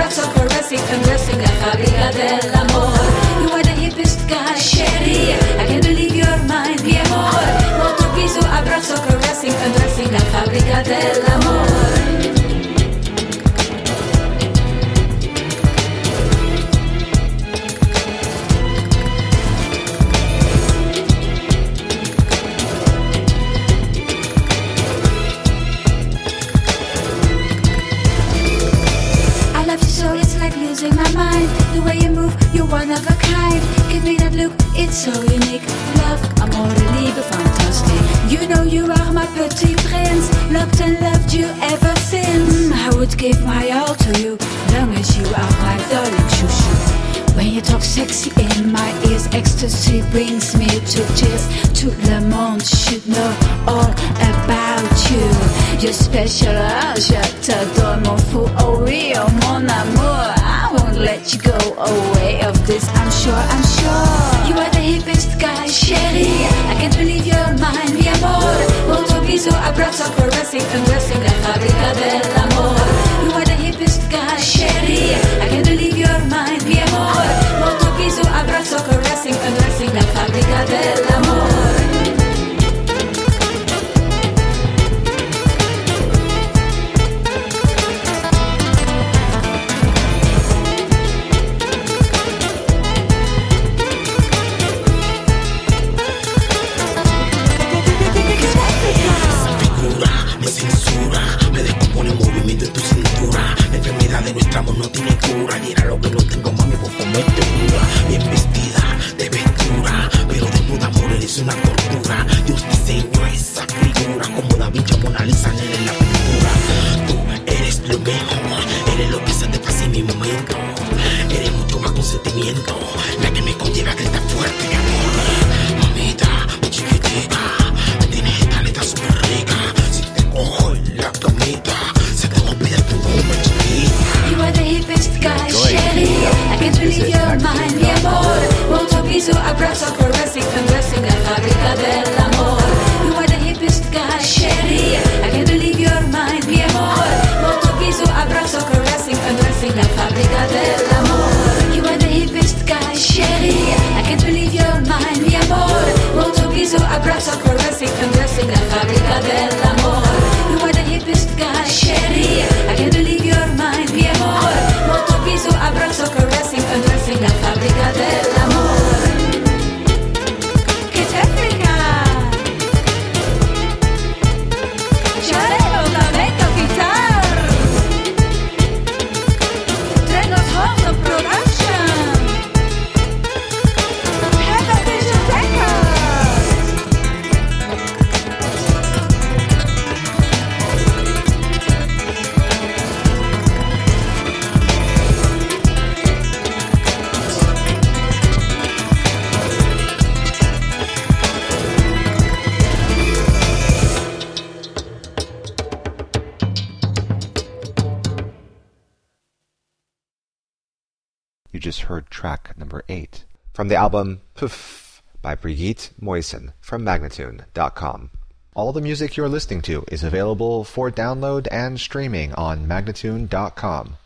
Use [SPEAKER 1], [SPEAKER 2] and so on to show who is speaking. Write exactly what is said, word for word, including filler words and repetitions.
[SPEAKER 1] abbraccio caressing, undressing la fabbrica dell'amore. You are the hippest guy, Sherry. I can't believe you're mine, mi amor. Molto viso, abbraccio caressing, undressing la fabbrica dell'amore. Losing my mind, the way you move, you're one of a kind. Give me that look, it's so unique. Love, amore, liebe, fantastic. You know you are my petit prince, loved and loved you ever since. I would give my all to you, long as you are my darling chouchou. When you talk sexy in my ears, ecstasy brings me to tears. Tout le monde should know all about you. You're special, oh, je t'adore, mon fou, oh oui, oh mon amour. I won't let you go away of this, I'm sure, I'm sure. You are the hippest guy, Sherry. I can't believe you're mine, mi amor. Molto viso, abbraccio, caressing, undressing la fabbrica dell'amore. You are the hippest guy, Sherry. I can't believe you're mine, mi amor. Molto viso, abbraccio, caressing, undressing la fabbrica dell'amore.
[SPEAKER 2] No tiene cura, y era lo que no tengo, mami, pues comerte pura. Bien vestida, de ventura, pero desnuda, amor, eres una tortura. Dios diseñó esa figura, como Da Vinci, Mona Lisa, en la pintura. Tú eres lo mejor, eres lo que se te pasa en mi momento. Eres mucho más con sentimiento, la que me conlleva a gritar fuerte, mi amor. Mamita, mi chiquitita, me tienes esta neta súper rica. Si te cojo en la camita, se te va a olvidar tu nombre, chiquita.
[SPEAKER 1] You are the hippest guy, Sherry. I can't believe you're mine, mi amor. Molto viso, abbraccio, caressing, undressing la fabbrica dell'amore. You are the hippest guy, Sherry. I can't believe you're mine, mi amor. Molto viso, abbraccio, caressing, undressing la fabbrica dell'amore. You are the hippest guy, Sherry. I can't believe you're mine, mi amor. Molto viso, abbraccio, caressing, undressing la fabbrica dell'amore. You are the hippest guy, Sherry. I can't believe you're mine, mi amor. Molto viso, abbraccio, caressing, undressing la fabbrica dell'amore. Che t'Africa! C'avevo la meta guitar. Trenos Home Production. Have a Vision Records.
[SPEAKER 3] You just heard track number eight from the album Poof by Brigitte Moisen from Magnatune dot com. All the music you're listening to is available for download and streaming on Magnatune dot com.